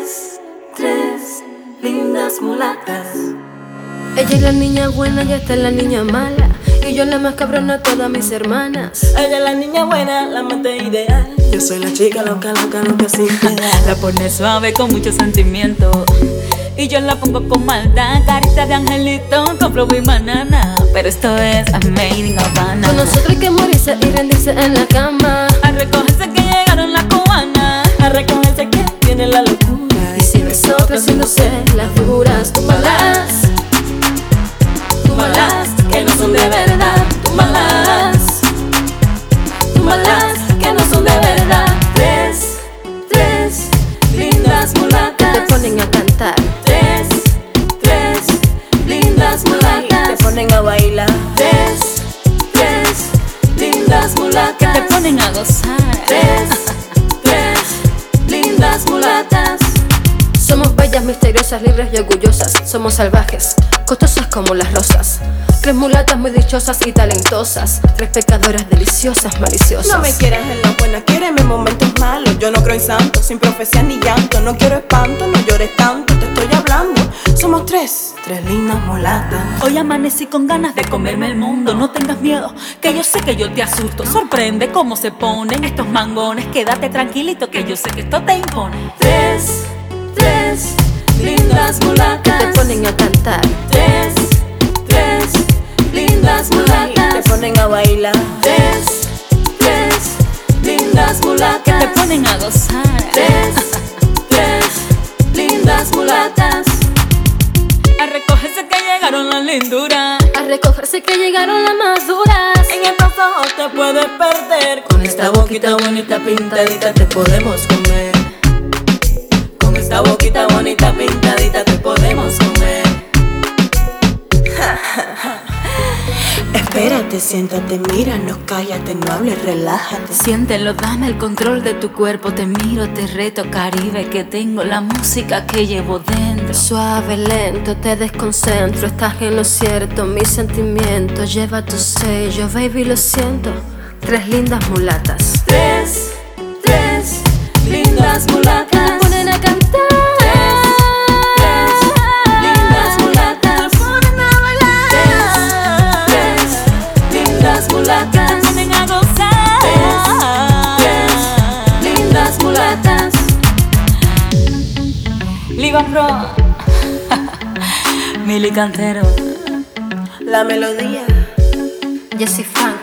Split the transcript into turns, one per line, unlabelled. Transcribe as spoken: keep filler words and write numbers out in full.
Tres, tres lindas mulatas.
Ella es la niña buena y esta es la niña mala, y yo la más cabrona de todas mis hermanas.
Ella es la niña buena, la amante ideal. Yo soy la chica loca, loca, loca sin piedad.
La pone suave con mucho sentimiento, y yo la pongo con maldad. Carita de angelito con flow y banana, pero esto es a Made in Havana.
Con nosotros hay que morirse y rendirse en la cama.
A recogerse que llegaron las cubanas,
A recogerse que tiene la locura.
Y si nosotros haciéndose las figuras, tú malas,
Tú malas, que no son de verdad. Tú malas, tú malas, que no son de verdad. Tres, tres lindas
que
mulatas.
te ponen a cantar.
Tres, tres lindas mulatas.
Te ponen a bailar.
Tres, tres lindas mulatas.
que te ponen a gozar.
Tres, tres lindas mulatas.
Somos bellas, misteriosas, libres y orgullosas. Somos salvajes, costosas como las rosas. Tres mulatas muy dichosas y talentosas. Tres pecadoras deliciosas, maliciosas.
No me quieras en las buenas, quiéreme en momentos malos. Yo no creo en santos, sin profecía ni llanto. No quiero espanto, no llores tanto, te estoy hablando. Somos tres, tres lindas mulatas.
Hoy amanecí con ganas de comerme el mundo. No tengas miedo, que yo sé que yo te asusto. Sorprende cómo se ponen estos mangones. Quédate tranquilito, que yo sé que esto te impone.
Tres, tres lindas
que
mulatas.
te ponen a cantar.
Tres, tres lindas mulatas.
Te ponen a bailar.
Tres, tres lindas
Que
mulatas.
te ponen a gozar.
Tres, tres lindas mulatas.
A recogerse que llegaron las linduras.
A recogerse que llegaron las más duras.
En estos ojos te puedes perder. Con esta boquita bonita pintadita te podemos comer. Con esta boquita bonita pintadita te podemos comer. Espérate, siéntate, míranos, cállate, no hables, relájate.
Siéntelo, dame el control de tu cuerpo. Te miro, te reto, Caribe, que tengo la música que llevo dentro.
Suave, lento, te desconcentro. Estás en lo cierto, mis sentimientos. Lleva tu sello, baby, lo siento. Tres lindas mulatas.
Tres, tres lindas
Te
mulatas.
ponen a cantar.
Tres lindas mulatas.
Te ponen a bailar.
Tres lindas
Te
mulatas.
ponen a gozar.
Lindas mulatas.
Liban Pro, Mili Cantero.
La melodía.
Jessie Fan.